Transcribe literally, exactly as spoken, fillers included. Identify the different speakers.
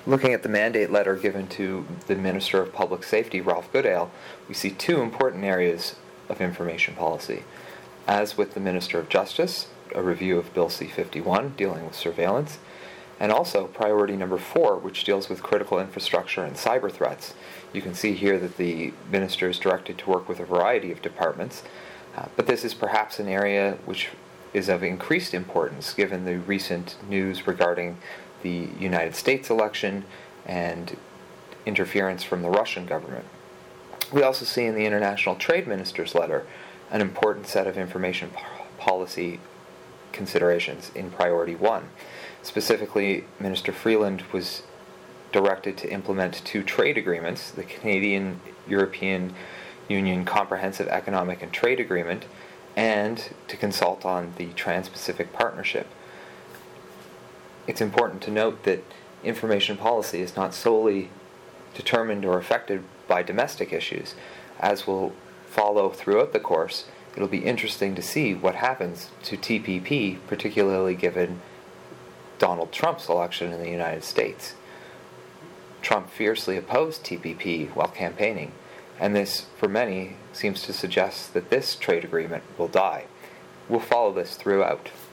Speaker 1: Looking at the mandate letter given to the Minister of Public Safety, Ralph Goodale, we see two important areas of information policy. As with the Minister of Justice, a review of Bill C fifty-one dealing with surveillance, and also priority number four, which deals with critical infrastructure and cyber threats. You can see here that the minister is directed to work with a variety of departments, uh, but this is perhaps an area which is of increased importance given the recent news regarding the United States election and interference from the Russian government. We also see in the International Trade Minister's letter an important set of information po- policy considerations in priority one. Specifically, Minister Freeland was directed to implement two trade agreements, the Canadian-European Union Comprehensive Economic and Trade Agreement, and to consult on the Trans-Pacific Partnership. It's important to note that information policy is not solely determined or affected by domestic issues. As will follow throughout the course, it'll be interesting to see what happens to T P P, particularly given Donald Trump's election in the United States. Trump fiercely opposed T P P while campaigning, and this, for many, seems to suggest that this trade agreement will die. We'll follow this throughout.